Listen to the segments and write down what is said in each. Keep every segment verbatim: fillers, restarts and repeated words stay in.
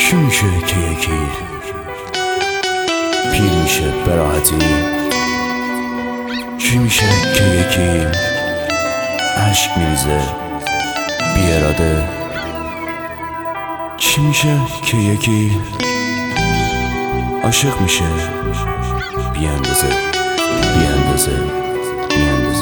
کی میشه که یکی پیر میشه به راحتی؟ کی میشه که یکی عشق میریزه بی اراده؟ کی میشه که یکی عاشق میشه بی اندازه بی اندازه بی اندازه؟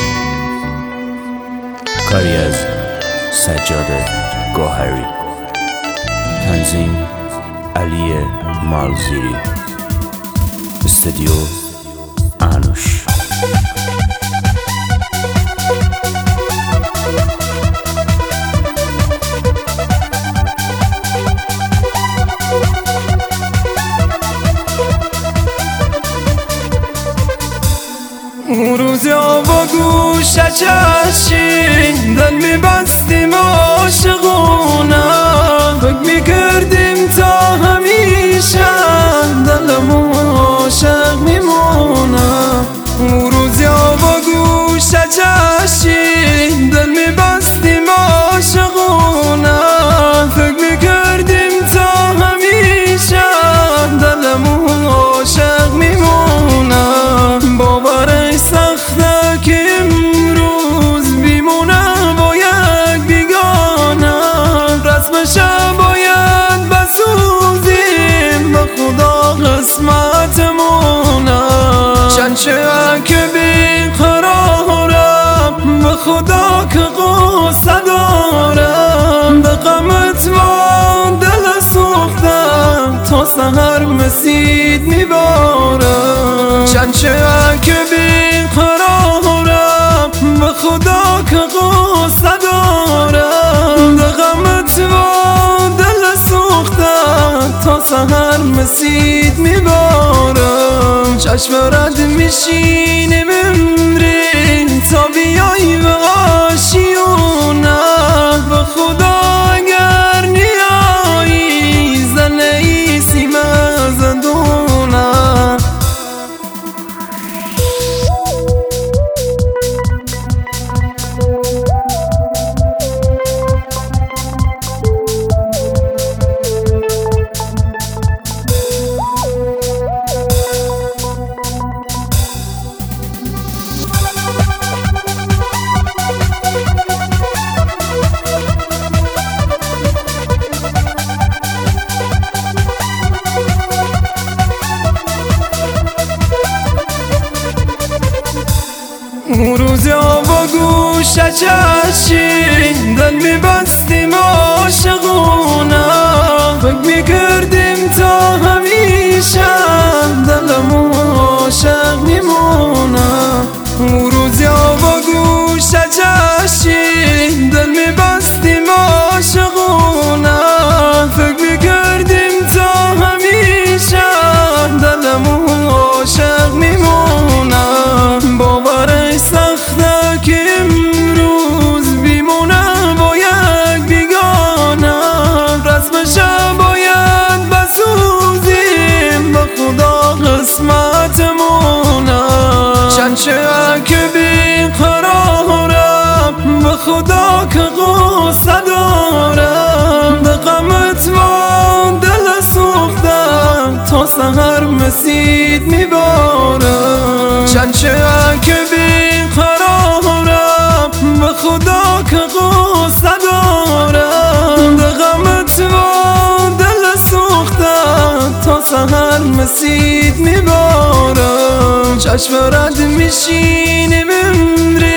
کاری از سجاد گوهری، تنظیم علی مالزیری، استودیو انوش. اون روزی با گوش چشین دل میبستیم عاشقونه، فکر میکردیم تا همیشه دلمون عاشق میمونه. اون روزی با گوش چشین دل میبستیم عاشقونه، فکر میکردیم تا همیشه دلمون عاشق میمونه. باورش سخته که امروز بیمونه با یک بیگانه، رسمش باید بسوزیم به خدا قسمتمونه. چنچه که بیقرارم به خدا که قصه دارم، به غمت با دل سوختم تا سحر مسید میبارم. چنچه که بیقرارم به خدا که قصه دارم، به غمت با دل سوختم تا سحر مسید میبارم. چشم رد میشینه ممری تا بیایی به آشیونه، به خدا اگر نیایی زنه ای سیمه زندونه. اون روزی با گوش چشین دل میبستیم عاشقونه، فکر میکردیم تا همیشه دلمون عاشق میمونه. اون روزی با گوش چشین دل میبستیم عاشقونه، فکر میکردیم تا همیشه دلمون عاشق میمونه. باورش سخته که امروز بیمونه با یک بیگانه، رسمش باید بسوزیم به خدا قسمتمونه. چنچه که بیقرارم به خدا که قصه دارم، به غمت با دل سوختم تا سحر مسید میبارم. چنچه که بیقرارم به خدا که قصه دارم، به غمت با دل سوختم تا سحر مسید میبارم. چشم رد میشینه ممری